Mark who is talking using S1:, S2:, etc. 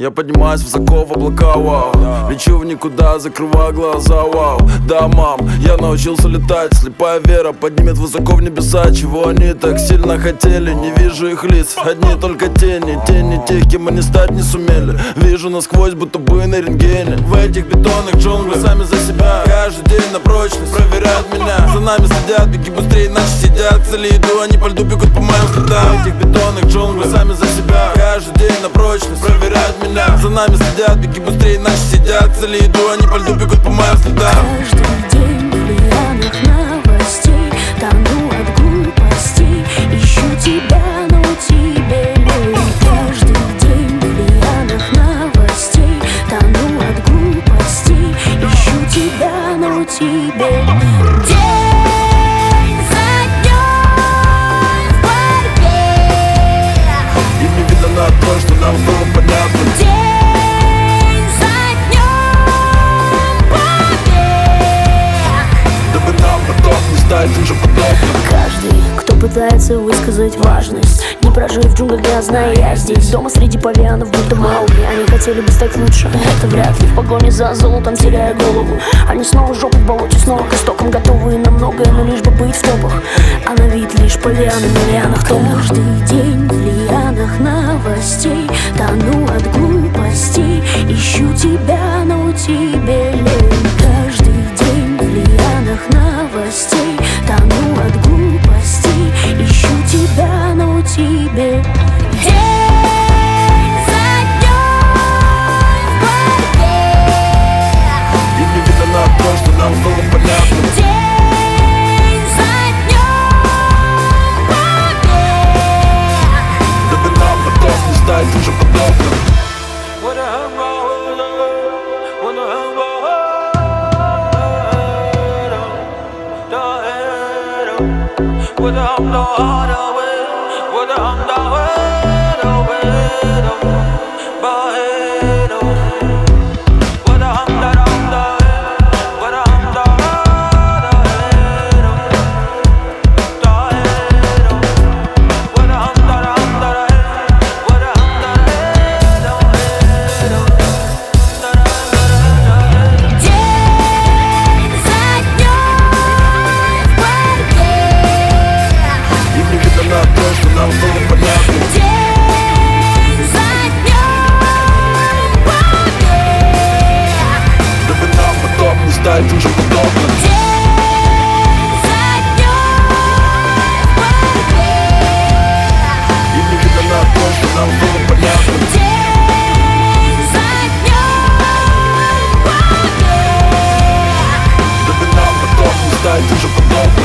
S1: Я поднимаюсь высоко в облака, вау. Лечу в никуда, закрывая глаза, вау. Да, мам, я научился летать. Слепая вера поднимет высоко в небеса. Чего они так сильно хотели, не вижу их лиц. Одни только тени, тени тех, кем они стать не сумели. Вижу насквозь, будто бы на рентгене. В этих бетонных джунглях сами за себя. Каждый день на прочность проверяют меня. За нами следят, беги быстрее, иначе сидят. К цели иду, они по льду бегут по моим следам. В этих бетонных джунглях сами за себя. Каждый день на прочность проверяют меня. За нами следят, беги быстрее, иначе сидят. К цели иду, они по льду бегут по моим следам.
S2: Каждый день в миллионах новостей тону от глупостей. Ищу тебя, но тебе лень. Каждый день в миллионах новостей тону от глупостей. Ищу тебя, но тебе лень. День за днем в борьбе.
S1: И не видно на то, что нам было понятно.
S2: День за днем побед.
S1: Дабы нам потом не стать им же подобным.
S2: Каждый, кто пытается высказать важность, не прожив в джунглях грязно, я здесь. Дома среди павианов, будто Маугли. Они хотели бы стать лучше, это вряд ли. В погоне за золотом теряя голову. Они снова жопу в болоте, снова к истокам готовы на многое, но лишь бы быть в топах. А на вид лишь павианы в миллионах тоннах. Каждый день в миллионах новостей тону от глупостей. Ищу тебя, но тебе лень. Каждый день в миллионах новостей тону от глупостей. Ищу тебя, но тебе день за днем в борьбе.
S1: И не видно на то, что нам было понятно.
S2: День за днем побед.
S1: Дабы нам потом не стать им же подобным. Нам было понятно.
S2: День за днем побед.
S1: Дабы нам потом не стать им же подобным.
S2: День за днем побед.
S1: И не видно на то, что нам было понятно.
S2: День за днем побед.
S1: Дабы нам потом не стать им же подобным.